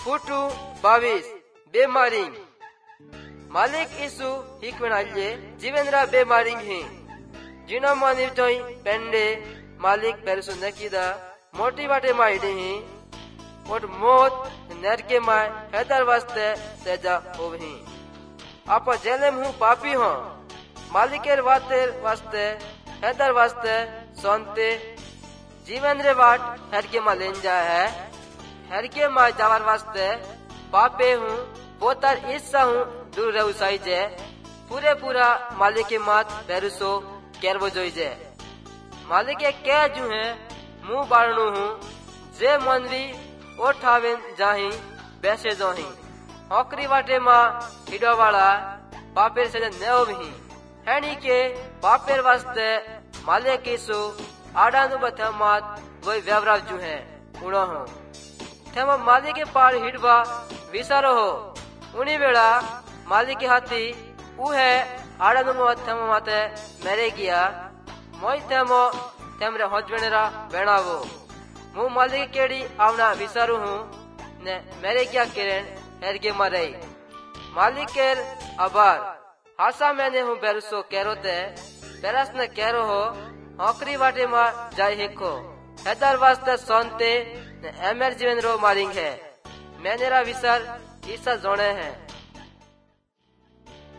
फुटू 22 बेमारिंग मालिक यीशु हिकवनाल्ये जीवेंद्रा बेमारिंग ही जिनो मानिव चोई पेंडे मालिक पेरसु नकीदा मोटी वाटे माइडे ही और मौत नरके माय हैदर वास्ते सजा होवही आप जेले मुँह पापी हो मालिकेर वास्ते हैदर वास्ते सोनते जीवन रे वाट हरके मा लेन जा है हरके मा जावर वास्ते पापे हूँ पोतर ईसा हूँ दूर रहू साई जे पूरा मालिक के मात बेरुसो केरवो जोई जे मालिक के कह जू है मुंह बारणु हूँ जे मनवी ओ ठावेन जाही बैसे जोही औकरी वाटे मा हिडो वाला पापेर से नेओ भी हैनी के पापेर वास्ते मालिक यीशु आडानु बथमात वही व्यवराव जू है उड़ो हो थेम मालिक के पार हिडवा विसारो हो उनी बेड़ा मालिक के हाथी ऊ है आडानु थेम माते मेरे किया मोई थेमो थेमरे हजबेंडरा बेणावो मु मालिक केड़ी आवना विसारू हूँ ने मेरे क्या किरण हेरगे मरई मालिक केर आभार हासा मैंने हूँ बेरुसो केरोते बेरस ने केरो हो औकरी वाटे मा जाय हिखो हैदर वास्ते सोनते ने एमर जीवन रो मारिंग है मैनेरा विसर ईसा जोड़े हैं।